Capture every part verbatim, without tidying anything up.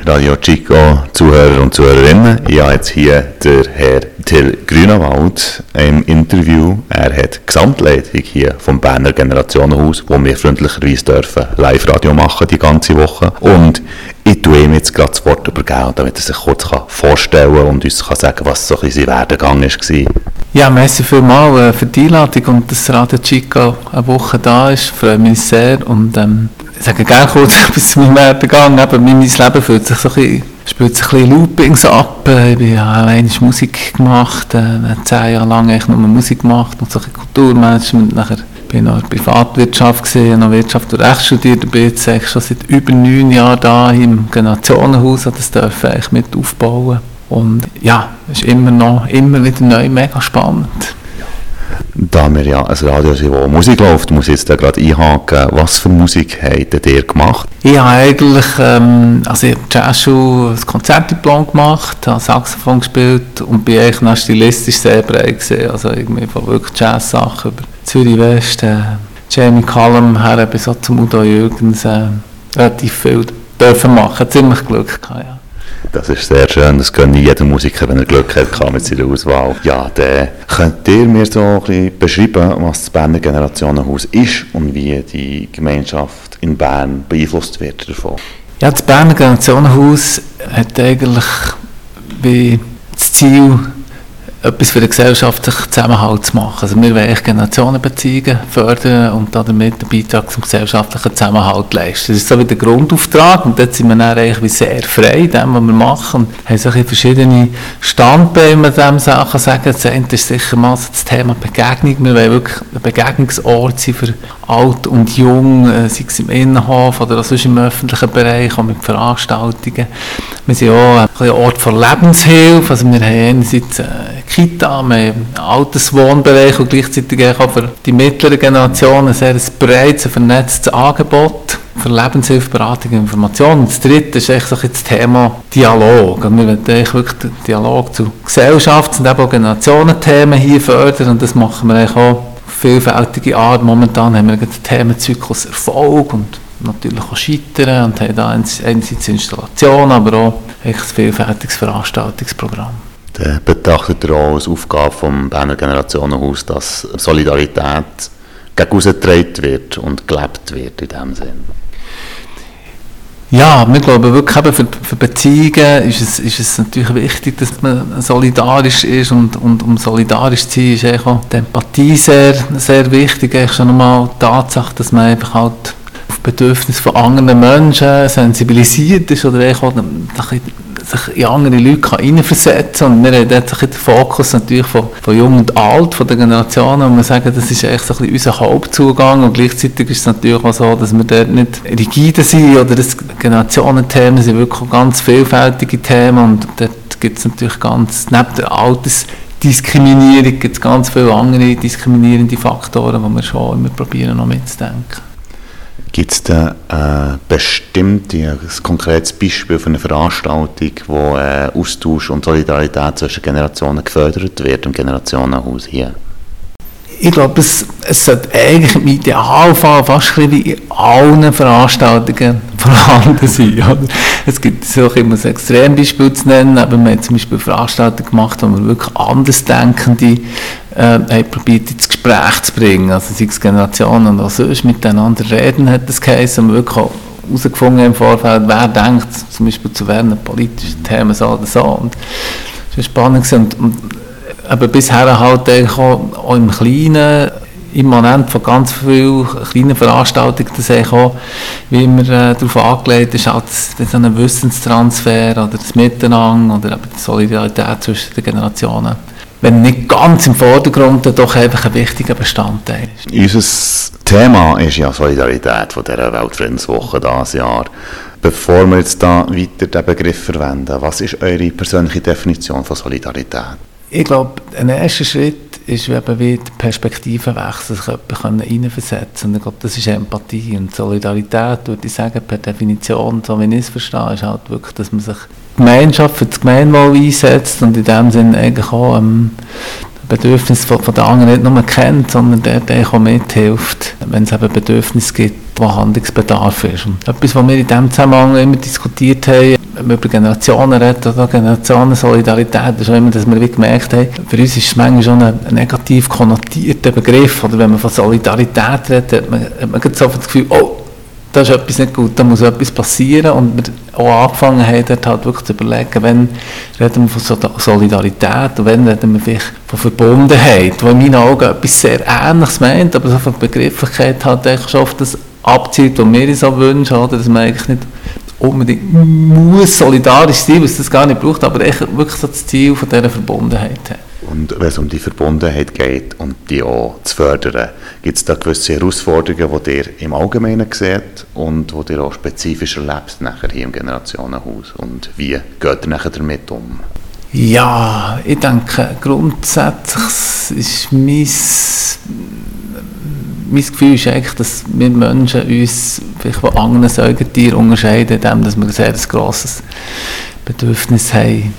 Radio Chico Zuhörer und Zuhörerinnen. Ich habe jetzt hier den Herr Till Grünewald im Interview. Er hat Gesamtleitung hier vom Berner Generationenhaus, wo wir freundlicherweise dürfen Live-Radio machen die ganze Woche. Und ich tue ihm jetzt gerade das Wort übergeben, damit er sich kurz vorstellen kann und uns kann sagen, was so ein bisschen sein Werdegang war. Ja, merci vielmals für die Einladung und dass Radio Chico eine Woche da ist. Ich freue mich sehr und ähm, ich sage gerne kurz etwas zu meinem Werdegang. Eben, mein Leben fühlt sich so ein bisschen, spielt sich ein bisschen Loopings ab. Ich habe ja einmal Musik gemacht, äh, zehn Jahre lang eigentlich nur Musik gemacht und so ein bisschen Kulturmanagement. Nachher bin ich noch in der Privatwirtschaft gesehen, noch Wirtschaft und Recht studiert. Ich bin jetzt eigentlich schon seit über neun Jahren da im Generationenhaus und das darf ich eigentlich mit aufbauen. Und ja, es ist immer noch, immer wieder neu, mega spannend. Da wir ja ein Radio sind, wo Musik läuft, muss ich jetzt da gerade einhaken. Was für Musik habt ihr gemacht? Ich habe eigentlich, ähm, also ich habe Jazzschule, ein Konzertdiplom gemacht, habe Saxophon gespielt und bin eigentlich noch stilistisch sehr breit gewesen. Also irgendwie von wirklich Jazz-Sachen über Zürich West, äh, Jamie Cullum her bis so zum Udo Jürgens, äh, relativ viel dürfen machen, ziemlich Glück gehabt, ja. Das ist sehr schön, das gönne jeder Musiker, wenn er Glück hat mit seiner Auswahl. Ja, dann könnt ihr mir so ein bisschen beschreiben, was das Berner Generationenhaus ist und wie die Gemeinschaft in Bern beeinflusst wird davon? Ja, das Berner Generationenhaus hat eigentlich wie das Ziel, etwas für den gesellschaftlichen Zusammenhalt zu machen. Also wir wollen Generationenbeziehungen fördern und damit einen Beitrag zum gesellschaftlichen Zusammenhalt leisten. Das ist so wie der Grundauftrag und dort sind wir dann eigentlich sehr frei in dem, was wir machen. Wir haben so verschiedene Standbeine, wenn man diese Sachen sagen. Das eine ist sicher mal so das Thema Begegnung. Wir wollen wirklich ein Begegnungsort sein für alt und jung, sei es im Innenhof oder auch sonst im öffentlichen Bereich, auch mit Veranstaltungen. Wir sind auch ein Ort für Lebenshilfe. Also wir haben einerseits Kita, wir haben einen Alterswohnbereich und gleichzeitig auch für die mittlere Generation ein sehr breites, vernetztes Angebot für Lebenshilfe, Beratung und Information. Und das dritte ist echt so das Thema Dialog. Und wir wollen wirklich den Dialog zur Gesellschaft und eben auch Generationenthemen hier fördern und das machen wir eigentlich auch auf vielfältige Art. Momentan haben wir den Themenzyklus Erfolg und natürlich auch Scheitern und haben da einerseits Installationen, aber auch ein vielfältiges Veranstaltungsprogramm. Dann betrachtet ihr auch als Aufgabe vom Berner Generationenhaus, dass Solidarität gegen rausgetragen wird und gelebt wird in diesem Sinn? Ja, wir glauben wirklich eben für, für Beziehungen ist es, ist es natürlich wichtig, dass man solidarisch ist und, und um solidarisch zu sein, ist eigentlich auch die Empathie sehr, sehr wichtig. Eigentlich schon einmal die Tatsache, dass man einfach halt auf Bedürfnisse von anderen Menschen sensibilisiert ist oder eigentlich auch sich in andere Leute hineinversetzen kann. Und wir haben dort den Fokus natürlich von, von Jung und Alt, von den Generationen, und wir sagen, das ist echt so ein bisschen unser Hauptzugang und gleichzeitig ist es natürlich auch so, dass wir dort nicht rigide sind oder das Generationenthemen sind wirklich ganz vielfältige Themen und dort gibt es natürlich ganz, neben der Altersdiskriminierung gibt es ganz viele andere diskriminierende Faktoren, die wir schon immer probieren noch mitzudenken. Gibt es da äh, bestimmte, ein konkretes Beispiel für eine Veranstaltung, wo äh, Austausch und Solidarität zwischen Generationen gefördert wird im Generationenhaus hier? Ich glaube, es, es sollte eigentlich im Idealfall fast wie in allen Veranstaltungen vorhanden sein. Oder? Es gibt so, ich muss ein Extrembeispiel zu nennen, aber wir haben zum Beispiel Veranstaltungen gemacht, wo wir wirklich Andersdenkende äh, probiert ins Gespräch zu bringen. Also sei es Generationen oder sonst miteinander reden, hat das geheißen, und wir wirklich auch herausgefunden im Vorfeld, wer denkt zum Beispiel zu welchen politischen Themen so oder so. Und das war spannend. Und, und aber bisher halt eigentlich auch, auch im Kleinen, immanent von ganz vielen kleinen Veranstaltungen, das eigentlich auch, wie immer äh, darauf angelegt ist, halt so ein Wissenstransfer oder das Miteinander oder eben die Solidarität zwischen den Generationen, wenn nicht ganz im Vordergrund, dann doch einfach ein wichtiger Bestandteil ist. Unser Thema ist ja Solidarität von dieser Weltfriedenswoche dieses Jahr. Bevor wir jetzt da weiter den Begriff verwenden, was ist eure persönliche Definition von Solidarität? Ich glaube, ein erster Schritt ist eben wie die Perspektivenwechsel, sich jemanden hineinversetzen. Und ich glaube, das ist Empathie. Und Solidarität, würde ich sagen, per Definition, so wie ich es verstehe, ist halt wirklich, dass man sich die Gemeinschaft für das Gemeinwohl einsetzt und in dem Sinne eigentlich auch ähm, Bedürfnisse von, von den anderen nicht nur kennt, sondern dort auch mithilft, wenn es eben Bedürfnisse gibt, wo Handlungsbedarf ist. Und etwas, was wir in diesem Zusammenhang immer diskutiert haben, wenn man über Generationen redet oder Generationensolidarität, ist auch immer, dass wir wie gemerkt haben, für uns ist es manchmal schon ein, ein negativ konnotierter Begriff, oder wenn man von Solidarität redet, hat man, hat man sofort das Gefühl, oh, da ist etwas nicht gut, da muss etwas passieren, und wir auch angefangen haben, dort halt wirklich zu überlegen, wenn reden wir von Solidarität und wenn reden wir vielleicht von Verbundenheit, wo in meinen Augen etwas sehr Ähnliches meint, aber so von Begrifflichkeit halt eigentlich schon auf das abzielt, was wir uns so wünschen, oder, dass man eigentlich nicht unbedingt muss solidarisch sein, was das gar nicht braucht, aber echt wirklich so das Ziel von dieser Verbundenheit hat. Und wenn es um die Verbundenheit geht und die auch zu fördern, gibt es da gewisse Herausforderungen, die ihr im Allgemeinen seht und die ihr auch spezifisch erlebt nachher hier im Generationenhaus? Und wie geht ihr nachher damit um? Ja, ich denke, grundsätzlich ist mein, mein Gefühl ist eigentlich, dass wir Menschen uns vielleicht von anderen Säugetieren unterscheiden, indem dass wir ein sehr grosses Bedürfnis haben,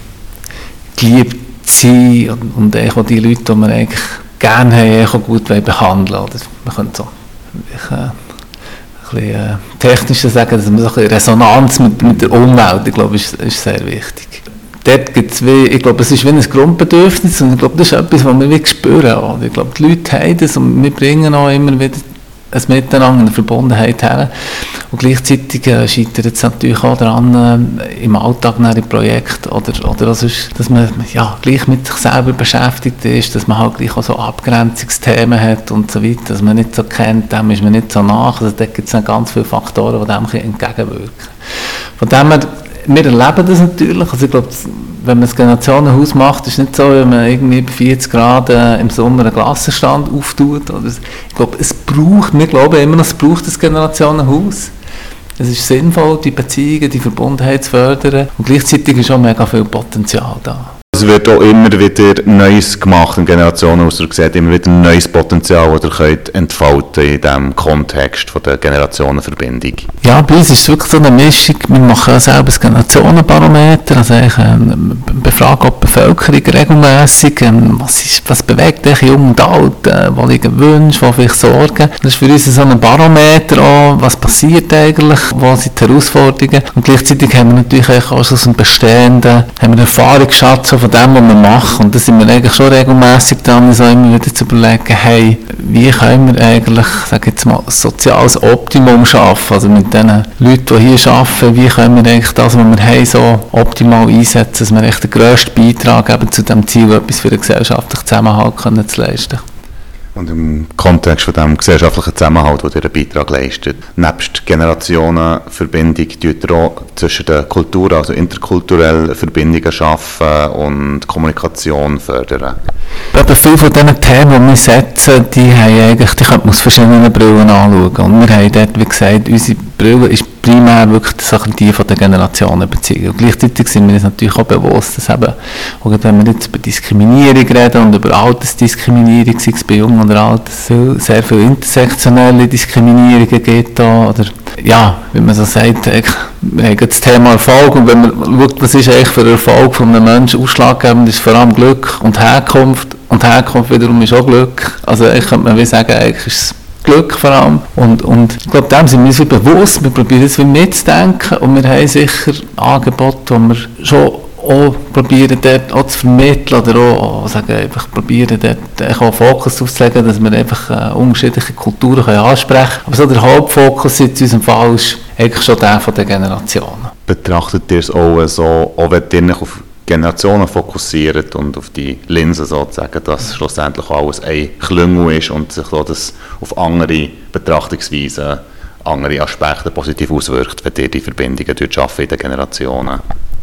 geliebt zu sein und, und auch die Leute, die wir eigentlich gerne haben, auch gut behandeln wollen. Man könnte so ich, äh, ein bisschen äh, technischer sagen, dass man so ein Resonanz mit, mit der Umwelt, ich glaube, ist, ist sehr wichtig. Dort gibt's wie, ich glaube, es ist wie ein Grundbedürfnis, und ich glaube, das ist etwas, was wir wirklich spüren. Oder? Ich glaube, die Leute haben das, und wir bringen auch immer wieder ein Miteinander, eine Verbundenheit her. Und gleichzeitig äh, scheitert es natürlich auch daran, äh, im Alltag nach dem Projekt, oder, oder also ist, dass man ja, gleich mit sich selber beschäftigt ist, dass man halt gleich auch so Abgrenzungsthemen hat und so weiter, dass man nicht so kennt, dem ist man nicht so nach. Also da gibt es ganz viele Faktoren, die dem entgegenwirken. Von dem her, wir erleben das natürlich. Also ich glaube, wenn man das Generationenhaus macht, ist es nicht so, wenn man irgendwie bei vierzig Grad äh, im Sommer einen Glassenstand auftut. Oder ich glaube, es braucht, wir glauben immer noch, es braucht das Generationenhaus. Es ist sinnvoll, die Beziehungen, die Verbundenheit zu fördern, und gleichzeitig ist auch mega viel Potenzial da. Es wird auch immer wieder Neues gemacht in Generationenhaus. Ihr seht immer wieder ein neues Potenzial, das ihr könnt entfalten in diesem Kontext von der Generationenverbindung. Ja, bei uns ist es wirklich so eine Mischung. Wir machen selber das Generationenbarometer, also ich ähm, befrage auch die Bevölkerung regelmässig, ähm, was, ist, was bewegt dich jung und alt, äh, wo liegen Wünsche, wo vielleicht Sorgen. Das ist für uns so ein Barometer auch, was passiert eigentlich, wo sind die Herausforderungen. Und gleichzeitig haben wir natürlich auch so einen bestehenden, haben wir einen Erfahrungsschatz von dem, was wir machen. Und da sind wir eigentlich schon regelmässig dran, so immer wieder zu überlegen, hey, wie können wir eigentlich, sage jetzt mal, ein soziales Optimum schaffen, also mit den Leuten, die hier arbeiten, wie können wir eigentlich das, was wir haben, so optimal einsetzen, dass wir echt den grössten Beitrag eben zu dem Ziel, etwas für den gesellschaftlichen Zusammenhalt können zu leisten. Und im Kontext von dem gesellschaftlichen Zusammenhalt, wo ihr einen Beitrag leistet, nebst Generationenverbindung, tut ihr auch zwischen den Kulturen, also interkulturelle Verbindungen schaffen und Kommunikation fördern? Aber viele von diesen Themen, die wir setzen, die, haben eigentlich, die könnte man aus verschiedenen Brillen anschauen. Und wir haben dort, wie gesagt, unsere Brille ist primär wirklich die von der Generationenbeziehung. Und gleichzeitig sind wir uns natürlich auch bewusst, dass eben, wenn wir jetzt über Diskriminierung reden und über Altersdiskriminierung, sei es bei Jungen oder Alten, sehr viele intersektionelle Diskriminierungen gibt da, oder ja, wie man so sagt, wir haben das Thema Erfolg, und wenn man schaut, was ist eigentlich für den Erfolg von einem Menschen ausschlaggebend, ist vor allem Glück und Herkunft, und Herkunft wiederum ist auch Glück. Also ich könnte man wie sagen, eigentlich ist es Glück vor allem. Und, und ich glaube, dem sind wir uns bewusst, wir probieren es mitzudenken, und wir haben sicher Angebote, die wir schon auch probieren, dort auch zu vermitteln, oder auch, auch sagen, einfach probieren, dort auch Fokus aufzulegen, dass wir einfach äh, unterschiedliche Kulturen können ansprechen können. Aber so der Hauptfokus in unserem Fall ist eigentlich schon der von den Generationen. Betrachtet ihr es auch so, auch wenn ihr nicht auf Generationen fokussiert und auf die Linse sozusagen, dass schlussendlich alles ein Klüngel ist und sich so das auf andere Betrachtungsweisen, andere Aspekte positiv auswirkt, wenn ihr die Verbindungen schaffen in den Generationen?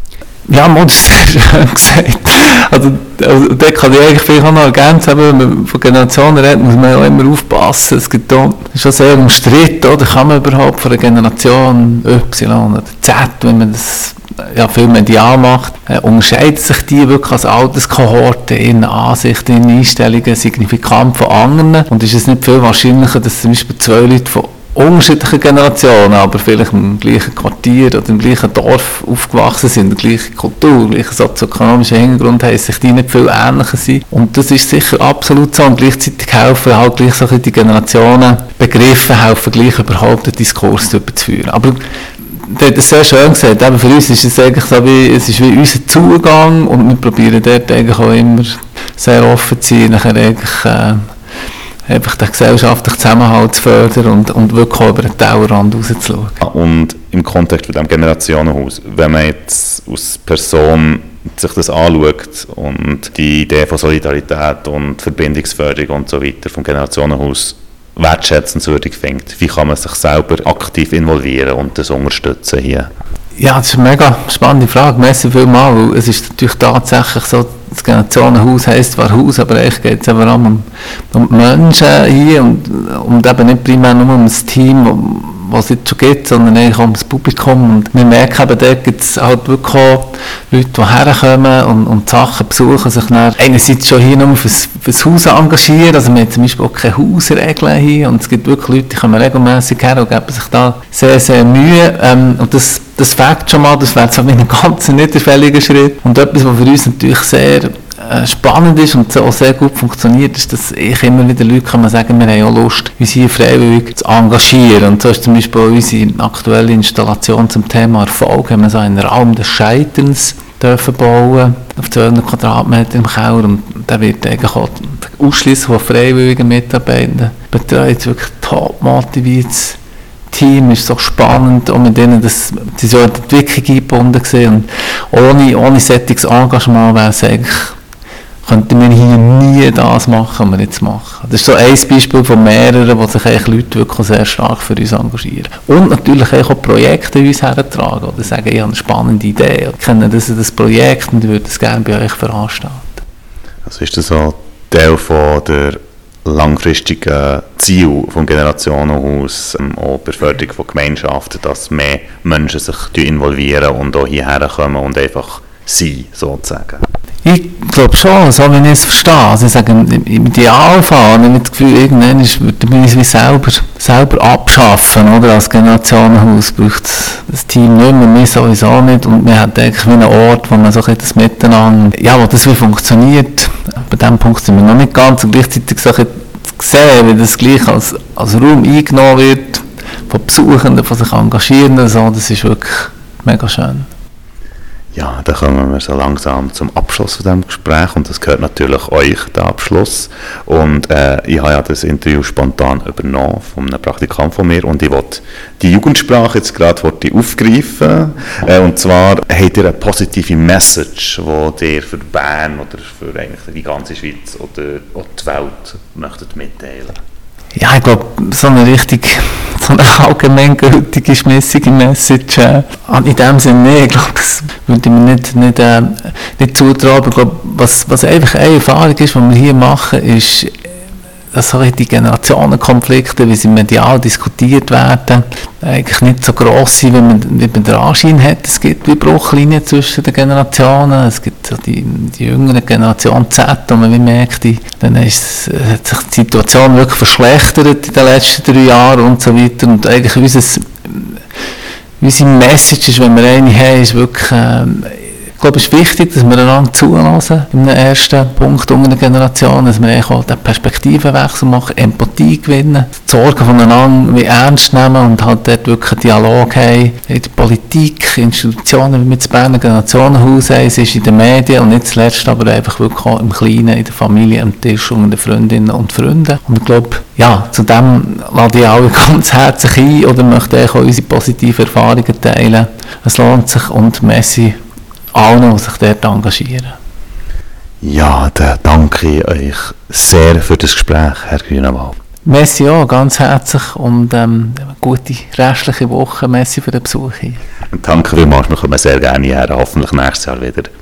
Ja, man, das ist sehr schön gesagt. Also, also da kann ich eigentlich vielleicht auch noch ergänzen, wenn man von Generationen redet, muss man ja auch immer aufpassen. Es gibt auch, das ist schon sehr umstritten, oder kann man überhaupt von der Generation Y oder Z, wenn man das ja, viel medial macht, äh, unterscheidet sich die wirklich als Alterskohorte in Ansichten, in Einstellungen signifikant von anderen, und ist es nicht viel wahrscheinlicher, dass zum Beispiel zwei Leute von unterschiedlichen Generationen, aber vielleicht im gleichen Quartier oder im gleichen Dorf aufgewachsen sind, die gleiche Kultur, gleichen sozioökonomischen Hintergrund haben, sich die nicht viel ähnlicher sind. Und das ist sicher absolut so. Und gleichzeitig helfen halt gleich so die Generationen, Begriffe helfen gleich überhaupt den Diskurs zu führen. Aber der hat es sehr schön gesagt, eben für uns ist es eigentlich so wie, es ist wie unser Zugang und wir probieren dort eigentlich auch immer sehr offen zu sein, nachher eigentlich äh, einfach den gesellschaftlichen Zusammenhalt zu fördern und, und wirklich auch über den Tellerrand rauszuschauen. Und im Kontext von diesem Generationenhaus, wenn man jetzt als Person sich das anschaut und die Idee von Solidarität und Verbindungsförderung und so weiter vom Generationenhaus wertschätzenswürdig findet, wie kann man sich selber aktiv involvieren und das unterstützen hier? Ja, das ist eine mega spannende Frage. Merci vielmals, weil es ist natürlich tatsächlich so, das Generationenhaus heisst zwar Haus, aber eigentlich geht es vor allem um, um die Menschen hier und um eben nicht primär nur um das Team, was es jetzt schon gibt, sondern eigentlich auch um das Publikum. Und wir merken eben, dort gibt es halt wirklich auch Leute, die herkommen und, und Sachen besuchen, sich dann einerseits schon hier nur fürs, fürs Haus engagieren, also wir haben zum Beispiel auch keine Hausregeln hier und es gibt wirklich Leute, die kommen regelmässig her und geben sich da sehr, sehr Mühe ähm, und das, das fängt schon mal, das wäre so wie ein ganz niederschwelliger Schritt und etwas, was für uns natürlich sehr äh, spannend ist und so auch sehr gut funktioniert, ist, dass ich immer wieder Leute kann man sagen, wir haben auch Lust, uns hier freiwillig zu engagieren und so ist zum Beispiel unsere aktuelle Installation zum Thema Erfolg, haben wir so einen Raum des Scheiterns dürfen bauen, auf zweihundert Quadratmeter im Keller und der wird eigentlich auch ausschließlich von freiwilligen Mitarbeitern betreut, wirklich top motiviertes Team, ist so spannend, auch mit denen, das, die so in die Entwicklung eingebunden gewesen und ohne, ohne solches Engagement wäre es eigentlich, könnten wir hier nie das machen, was wir jetzt machen. Das ist so ein Beispiel von mehreren, wo sich eigentlich Leute wirklich sehr stark für uns engagieren. Und natürlich auch Projekte uns hertragen oder sagen, ich habe eine spannende Idee, ich kenne das, das Projekt und ich würde es gerne bei euch veranstalten. Also ist das so Teil von der langfristigen Ziel vom Generationenhaus, ähm, auch bei der Förderung von Gemeinschaften, dass mehr Menschen sich involvieren und auch hierher kommen und einfach sein, sozusagen? Ich glaube schon, so wie ich es verstehe. Also ich sage, im Idealfall habe ich das Gefühl, irgendwann würde man uns wie selber, selber abschaffen, oder? Als Generationenhaus braucht das Team nicht mehr, wir sowieso nicht. Und wir haben eigentlich wie einen Ort, wo man so ein das Miteinander, ja, wo das wie funktioniert. Bei diesem Punkt sind wir noch nicht ganz. Und gleichzeitig so ein sehen, wie das gleich als, als Raum eingenommen wird, von Besuchenden, von sich Engagierenden, so, das ist wirklich mega schön. Ja, dann kommen wir so langsam zum Abschluss von diesem Gespräch und das gehört natürlich euch, der Abschluss. Und äh, ich habe ja das Interview spontan übernommen von einem Praktikant von mir und ich wollte die Jugendsprache jetzt gerade aufgreifen. Äh, und zwar habt ihr eine positive Message, die ihr für Bern oder für eigentlich die ganze Schweiz oder auch die Welt möchtet mitteilen. Ja, ich glaube, so eine richtig, so eine allgemeingültige, schmissige Message, äh, in dem Sinne nicht. Ich glaube, das würde ich mir nicht, nicht, äh, nicht zutrauen. Aber ich glaube, was, was einfach eine Erfahrung ist, die wir hier machen, ist, dass so die Generationenkonflikte, wie sie medial diskutiert werden, eigentlich nicht so gross sind, wie man, wie man den Anschein hat. Es gibt wie Bruchlinien zwischen den Generationen. Es gibt so die, die jüngere Generation Z, wo man wie merkt, die, dann ist, hat sich die Situation wirklich verschlechtert in den letzten drei Jahren und so weiter. Und eigentlich unser, unsere Message ist, wenn wir eine haben, ist wirklich, ähm, ich glaube, es ist wichtig, dass wir einander zuhören im ersten Punkt unserer Generation, dass wir auch den Perspektivenwechsel machen, Empathie gewinnen, die Sorgen voneinander wie ernst nehmen und halt dort wirklich einen Dialog haben in der Politik, Institutionen wie mit dem Berner Generationenhaus haben, es ist in den Medien und nicht zuletzt aber einfach wirklich auch im Kleinen, in der Familie, am Tisch unter den Freundinnen und Freunden. Und ich glaube, ja, zu dem lade ich alle ganz herzlich ein oder möchte auch unsere positiven Erfahrungen teilen. Es lohnt sich und merci allen, die sich dort engagieren. Ja, dann danke ich euch sehr für das Gespräch, Herr Grünewald. Merci auch, ganz herzlich und ähm, gute restliche Woche. Merci für den Besuch hier. Danke vielmals, wir kommen sehr gerne her, hoffentlich nächstes Jahr wieder.